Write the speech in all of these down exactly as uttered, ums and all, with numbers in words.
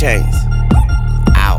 chains. Ow.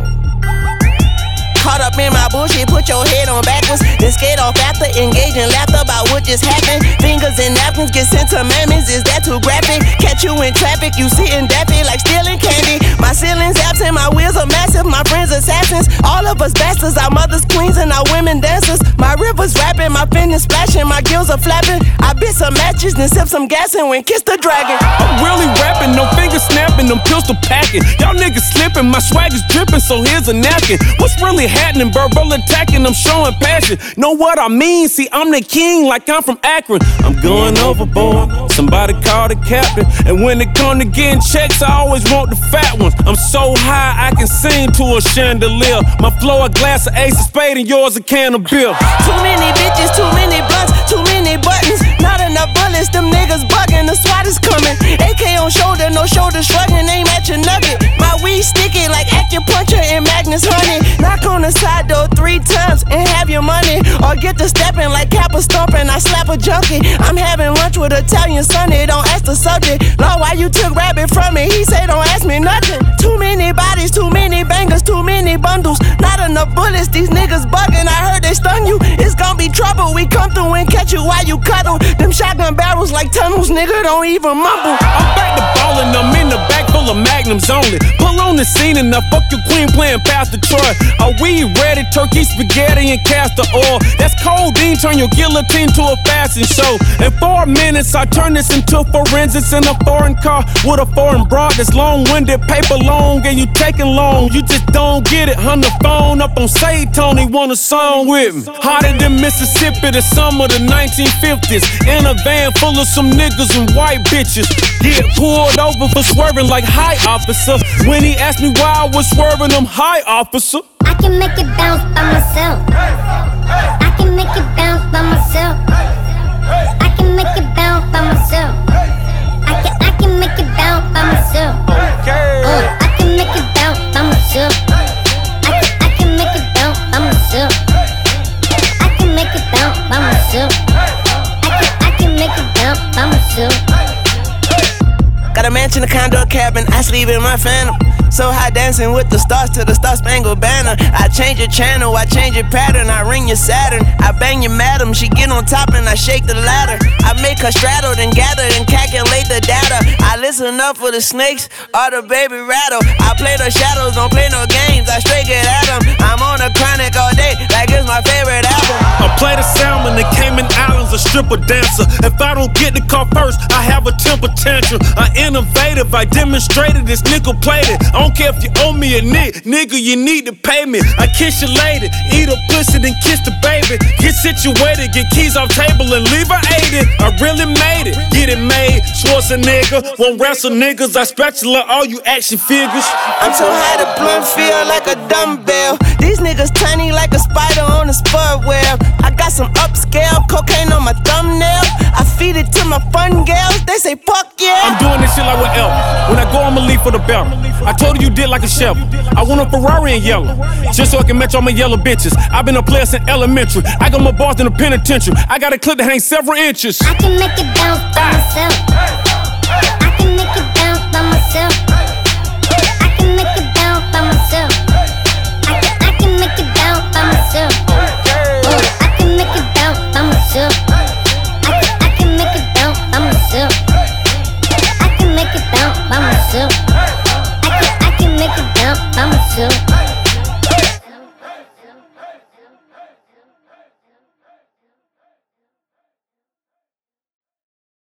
Caught up in my bullshit, put your head on backwards. Then skate off after, engage in laughter about what just happened. Fingers and napkins get sent to mammies, is that too graphic? Catch you in traffic, you sitting daffy like stealing candy. My ceiling's absent, my wheels are massive, my friends assassins. All of us bastards, our mothers queens and our women dancers. My river's rapping, my fingers splashing, my gills are flapping. I bit some matches, then sip some gas and went kiss the dragon. I'm really rapping, no fingers snapping, them pistol packing. Y'all niggas slipping, my swag is dripping, so here's a napkin. What's really happening? Verbal attacking, I'm showing passion. Know what I mean? See, I'm the king like I'm from Akron. I'm going overboard, somebody call the captain. And when it come to getting checks, I always want the fat ones. I'm so high, I can sing to a chandelier. My flow a glass of Ace of Spade and yours a can of beer. Too many bitches, too many blunts, too many buttons. Not enough bullets, them niggas bugging, the SWAT is coming. A K on shoulder, no shoulder shrugging, aim at your nugget. My weed sticky like acupuncture and Magnus honey. Knock on the side door three times and have your money. Or get to stepping like Kappa stomping, I slap a junkie. I'm having lunch with Italian Sonny, don't ask the subject. Lord, why you took rabbit from me? He said don't ask me nothing. Too many bodies, too many bangers, too many bundles. Not enough bullets, these niggas bugging, I heard they stun you. It's gonna be trouble, we come through and catch you while you cuddle. Them shotgun barrels like tunnels, nigga, don't even mumble. I'm back to ballin', I'm in the back full of magnums only. Pull on the scene and I fuck your queen playing Pastor Troy. Are we ready? Turkey, spaghetti, and castor oil. That's codeine, turn your guillotine to a fashion show. In four minutes, I turn this into forensics in a foreign car with a foreign broad that's long-winded, paper long, and you taking long. You just don't get it. On the phone up on Say Tony, want a song with me. Hotter than Mississippi, the summer the nineteen fifties. In a van full of some niggas and white bitches. Get pulled over for swerving like hi, officer. When he asked me why I was swerving, I'm hi, officer. I can make it bounce by myself. I can make it bounce by myself. I can make it bounce by myself. I can, I can make it bounce by myself. Uh, I can make it bounce by myself. I can, I can make it bounce by myself. I can make it bounce by myself. I can, I can make it bounce by myself. Got a mansion, a condo, a cabin, I sleep in my phantom. So high dancing with the stars to the Star-Spangled Banner. I change your channel, I change your pattern, I ring your Saturn. I bang your madam, she get on top and I shake the ladder. I make her straddle, then gather, then calculate the data. I listen up for the snakes or the baby rattle. I play the shadows, don't play no games, I straight get at them. I'm on a chronic all day, like it's my favorite album. I play the salmon, the Cayman Islands, a stripper dancer. If I don't get the car first, I have a temper tantrum. I innovative, I demonstrated this nickel plated. I don't care if you owe me a nick, nigga, you need to pay me. I kiss your lady, eat a pussy, then kiss the baby. Get situated, get keys off table and leave her aided. I really made it, get it made. Schwarzenegger, won't wrestle niggas. I spatula all you action figures. I'm so high the blunt feel like a dumbbell. These niggas tiny like a spider on a spud web. I got some upscale cocaine on my thumbnail. I feed it to my fun gals, they say fuck yeah. I'm doing this shit like with Elf. When I go, I'ma leave for the belt. I told her you did like a chef. I want a Ferrari in yellow, just so I can match all my yellow bitches. I've been a player since elementary. I got my bars in the penitentiary. I got a clip that hangs several inches. I can make it bounce by myself. I can make it bounce by myself. I can make it bounce by myself. I can, I can make it bounce by myself.